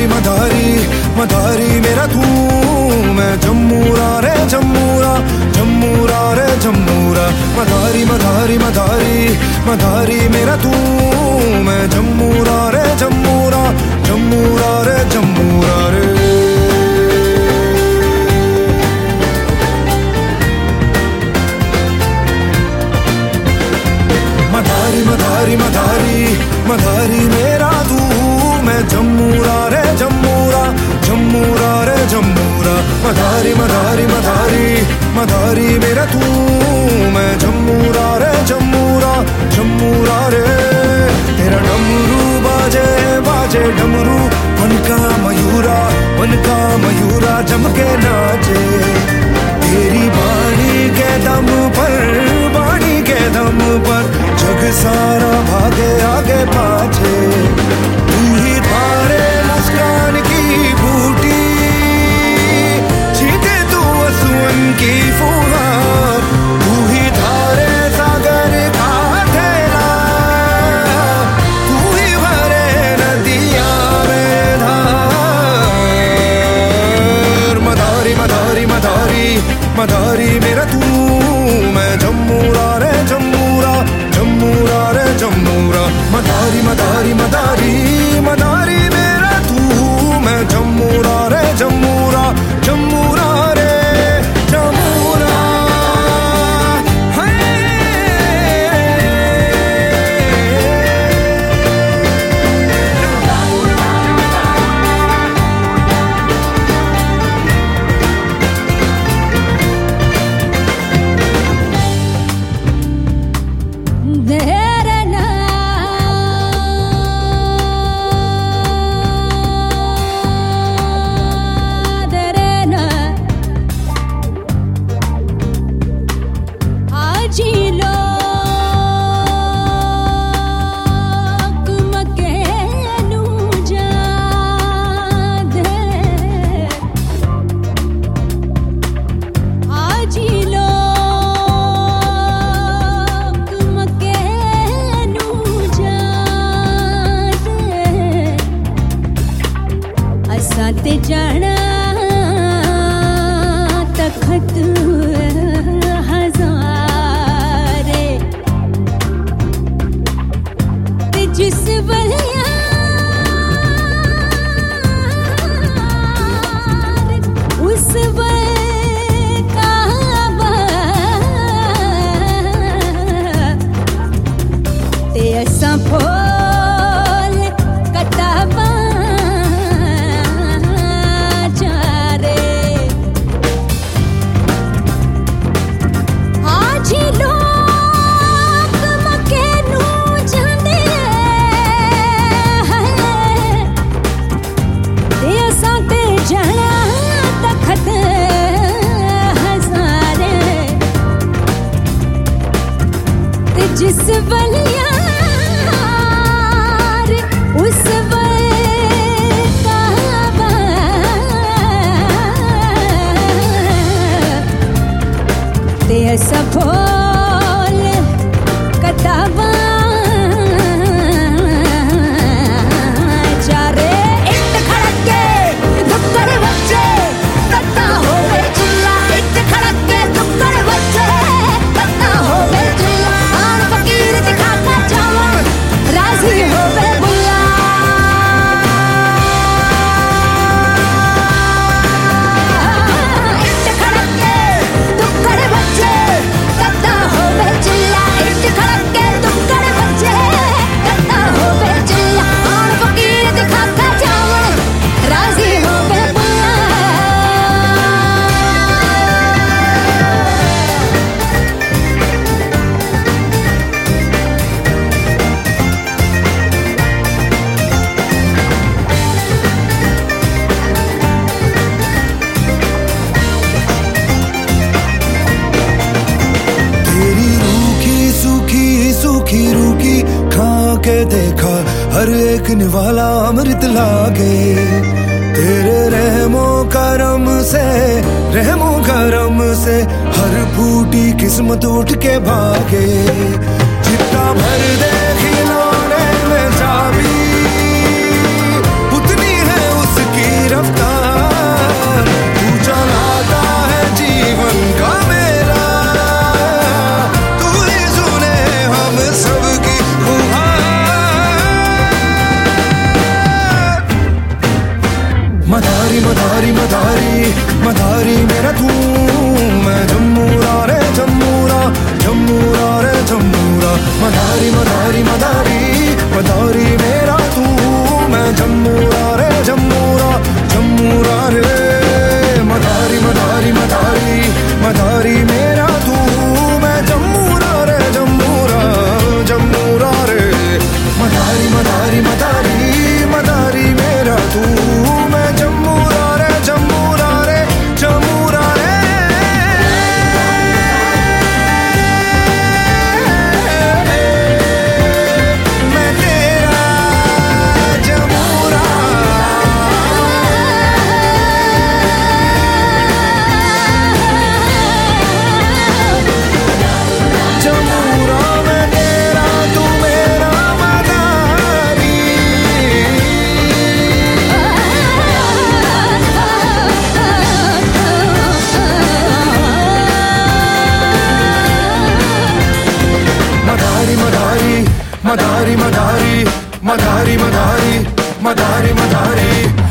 मदारी मदारी मदारी मेरा तू, मैं जम्मूरा रे जम्मूरा, जम्मूरा रे जम्मूरा। मदारी मदारी मदारी मदारी मेरा तू, मैं जम्मूरा रे जम्मूरा, जम्मूरा रे जम्मूरा रे। मदारी मदारी मदारी मदारी मेरा तू, मैं जम्मूरा रे जम्मूरा, जम्मूरा रे जम्मूरा। मदारी मदारी मदारी मदारी मेरा तू, मैं जम्मूरा रे जम्मूरा, जम्मूरा रे। तेरा डमरू बाजे बाजे डमरू, मन का मयूरा, मन का मयूरा जम के नाचे। तेरी बाणी के दम पर, बाणी के दम पर जग सारा भागे आगे पाछे। तू ही धारे मुस्कान की बूटी, छींटे तू आंसुओं की फुहार। तू ही धारे सागर का ठेला, तू ही भरे नदिया में धार। मदारी मदारी मदारी मदारी मेरा तू, मैं जम्मूरा रे जम्मूरा, जम्मूरा रे जम्मूरा। मदारी मदारी मदारी मदारी मेरा तू, मैं जम्मूरा रे जम्मूरा, जम्मूरा रे जम्मूरा। ते जाना तखत हजारे, ते जिस बलिया उस बल काबा, ते असां फोल कताबा जिस बलिया उस बल काबा, ते ऐसा फूल कताबा चारे। इट खड़के दुक्कड़ बच्चे कत्ता हो गए चिल्ला, इट खड़के दुक्कड़ बच्चे कत्ता हो गए चिल्ला। फकीर दिखा कर जावा, राजी हो गए बुल्ला। इट खड़के दुक्कड़ बच्चे कत्ता हो गए चिल्ला, इट खड़के दुक्कड़ बच्चे कत्ता हो गए चिल्ला। फकीर दिखा कर जावा, राजी हो गए बुल्ला। सूखी रूखी खा के देखा, हर एक निवाला अमृत लागे। तेरे रहमो करम से, रहमो करम से हर फूटी किस्मत उठ के भागे। जितना भर दे खिलौने में चाबी, उतनी है उस मदारी मदारी मदारी मदारी मदारी मदारी